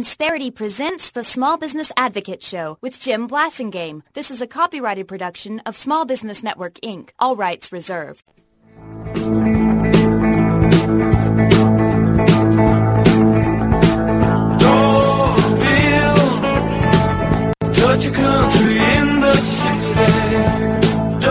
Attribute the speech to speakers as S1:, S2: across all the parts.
S1: Insperity presents the Small Business Advocate Show with Jim Blasingame. This is a copyrighted production of Small Business Network, Inc. All rights reserved.
S2: Touch a country in the city.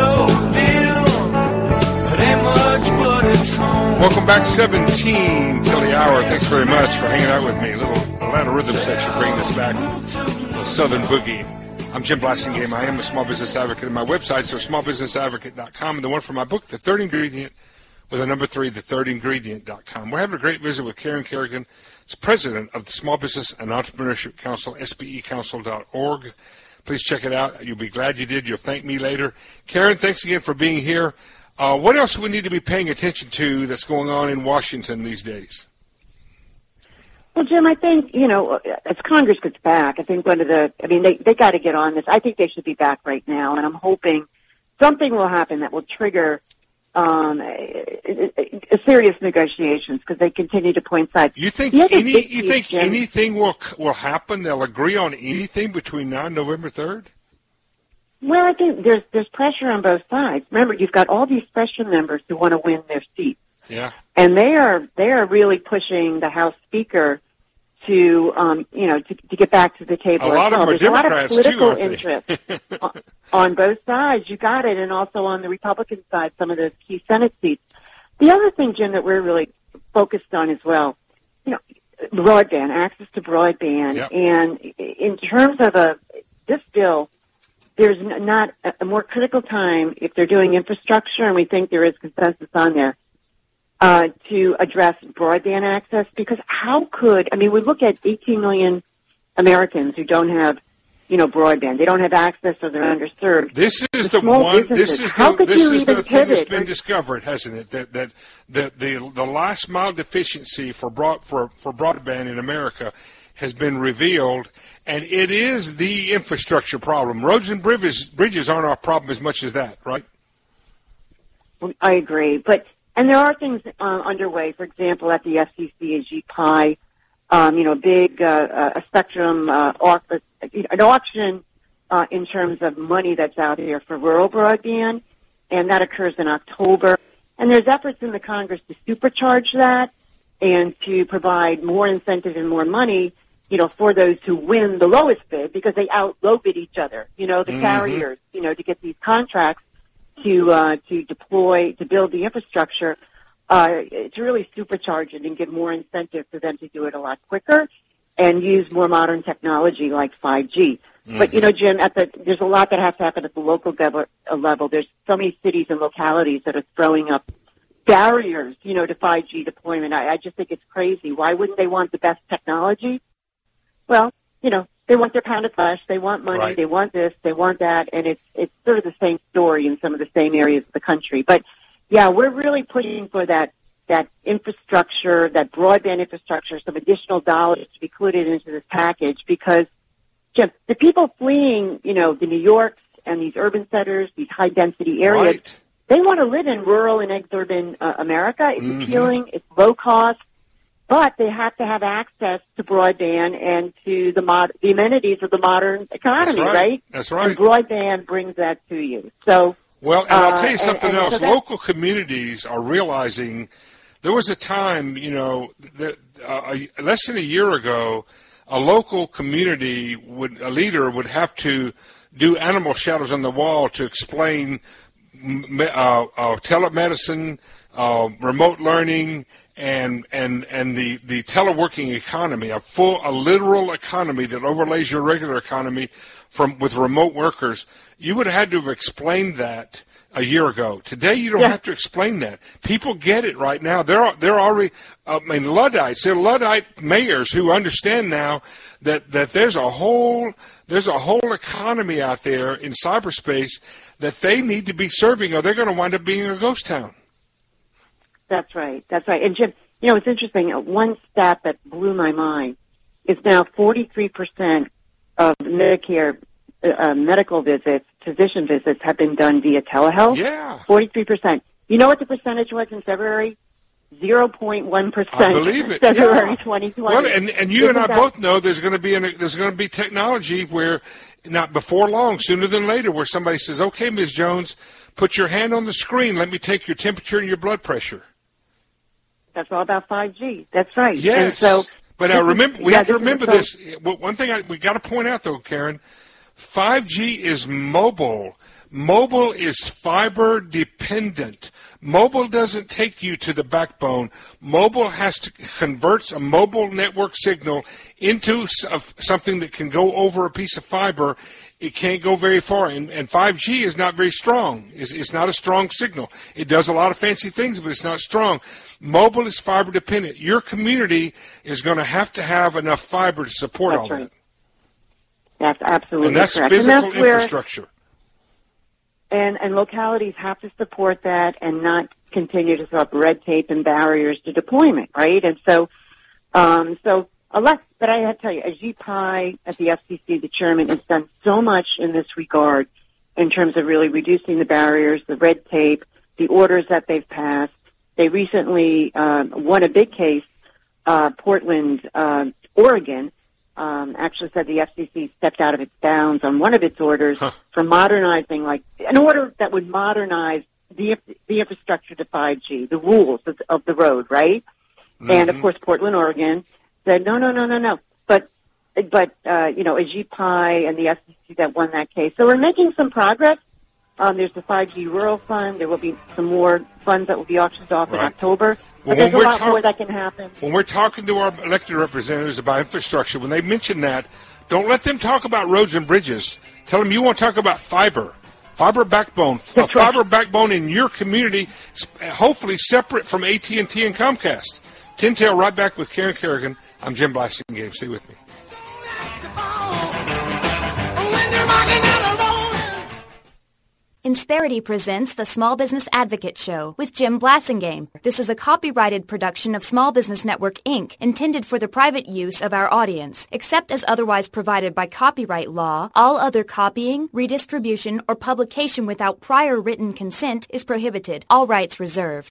S2: It ain't much, but it's home.
S3: Welcome back, 17 till the hour. Thanks very much for hanging out with me. A little Atlanta Rhythm section bringing us back. A little Southern Boogie. I'm Jim Blasingame. I am a small business advocate. And my websites are smallbusinessadvocate.com and the one for my book, The Third Ingredient, with a number 3, thethirdingredient.com. We're having a great visit with Karen Kerrigan. It's president of the Small Business and Entrepreneurship Council, SBEcouncil.org. Please check it out. You'll be glad you did. You'll thank me later. Karen, thanks again for being here. What else do we need to be paying attention to that's going on in Washington these days?
S4: Well, Jim, I think, as Congress gets back, I think they got to get on this. I think they should be back right now, and I'm hoping something will happen that will trigger serious negotiations because they continue to point sides.
S3: You think anything will happen? They'll agree on anything between now and November 3rd?
S4: Well, I think there's pressure on both sides. Remember, you've got all these special members who want to win their seats.
S3: Yeah.
S4: And they are really pushing the House Speaker to get back to the table.
S3: A lot of them are Democrats
S4: too. There's a lot of
S3: political
S4: interest on both sides. You got it, and also on the Republican side, some of those key Senate seats. The other thing, Jim, that we're really focused on as well, broadband, access to broadband,
S3: yep.
S4: And in terms of this bill. There's not a more critical time if they're doing infrastructure, and we think there is consensus on there, to address broadband access. Because we look at 18 million Americans who don't have, broadband. They don't have access, or they're underserved.
S3: This is the thing that's been discovered, hasn't it? That the last mile deficiency for broadband in America has been revealed, and it is the infrastructure problem. Roads and bridges aren't our problem as much as that, right?
S4: I agree, and there are things underway. For example, at the FCC and GPI, a spectrum an auction in terms of money that's out here for rural broadband, and that occurs in October. And there's efforts in the Congress to supercharge that and to provide more incentive and more money, for those who win the lowest bid, because they low bid each other, the carriers, to get these contracts to deploy, to build the infrastructure, to really supercharge it and give more incentive for them to do it a lot quicker and use more modern technology like 5G. Mm-hmm. But, Jim, there's a lot that has to happen at the local level. There's so many cities and localities that are throwing up barriers, to 5G deployment. I just think it's crazy. Why wouldn't they want the best technology? Well, they want their pound of flesh, they want money, right. They want this, they want that, and it's sort of the same story in some of the same areas of the country. But, yeah, we're really pushing for that infrastructure, that broadband infrastructure, some additional dollars to be included into this package because, Jim, the people fleeing, the New Yorks and these urban centers, these high-density areas, right. They want to live in rural and exurban America. It's appealing, it's low cost. But they have to have access to broadband and to the amenities of the modern economy, right?
S3: That's right.
S4: And broadband brings that to you. So,
S3: well, and I'll tell you something else. So local communities are realizing there was a time, that less than a year ago, a local community a leader would have to do animal shadows on the wall to explain telemedicine, remote learning, and the teleworking economy, a literal economy that overlays your regular economy with remote workers. You would have had to have explained that a year ago. Today, you don't have to explain that. People get it right now. They're already, Luddites. They're Luddite mayors who understand now that there's a whole economy out there in cyberspace that they need to be serving, or they're going to wind up being a ghost town.
S4: That's right. And Jim, it's interesting. One stat that blew my mind is now 43% of Medicare medical visits, physician visits, have been done via telehealth.
S3: Yeah.
S4: 43%. You know what the percentage was in February? 0.1%
S3: I believe it.
S4: February
S3: Yeah.
S4: 2020.
S3: Well, and you and I both know there's going to be technology where, not before long, sooner than later, where somebody says, "Okay, Ms. Jones, put your hand on the screen. Let me take your temperature and your blood pressure."
S4: That's all about 5G. That's right.
S3: Yes.
S4: And so,
S3: but now remember, we have to remember
S4: so,
S3: this. One thing we got to point out, though, Karen, 5G is mobile. Mobile is fiber dependent. Mobile doesn't take you to the backbone. Mobile converts a mobile network signal into something that can go over a piece of fiber. It can't go very far, and 5G is not very strong. It's not a strong signal. It does a lot of fancy things, but it's not strong. Mobile is fiber dependent. Your community is going to have enough fiber to support all
S4: right.
S3: that.
S4: That's absolutely
S3: And that's
S4: correct.
S3: physical
S4: And that's where,
S3: infrastructure.
S4: and localities have to support that and not continue to throw up red tape and barriers to deployment, right? And so, but I have to tell you, Ajit Pai at the FCC, the chairman, has done so much in this regard in terms of really reducing the barriers, the red tape, the orders that they've passed. They recently won a big case, Portland, Oregon, actually said the FCC stepped out of its bounds on one of its orders for modernizing, like an order that would modernize the infrastructure to 5G, the rules of the road, right? Mm-hmm. And of course, Portland, Oregon said no. But Ajit Pai and the FCC that won that case. So we're making some progress. There's the 5G Rural Fund. There will be some more funds that will be auctioned off in October. But there's a lot more that can happen.
S3: When we're talking to our elected representatives about infrastructure, when they mention that, don't let them talk about roads and bridges. Tell them you want to talk about fiber backbone, fiber backbone in your community, hopefully separate from AT&T and Comcast. Tintail right back with Karen Kerrigan. I'm Jim Blassingame. Stay with me.
S1: Insperity presents the Small Business Advocate Show with Jim Blassingame. This is a copyrighted production of Small Business Network, Inc., intended for the private use of our audience. Except as otherwise provided by copyright law, all other copying, redistribution, or publication without prior written consent is prohibited. All rights reserved.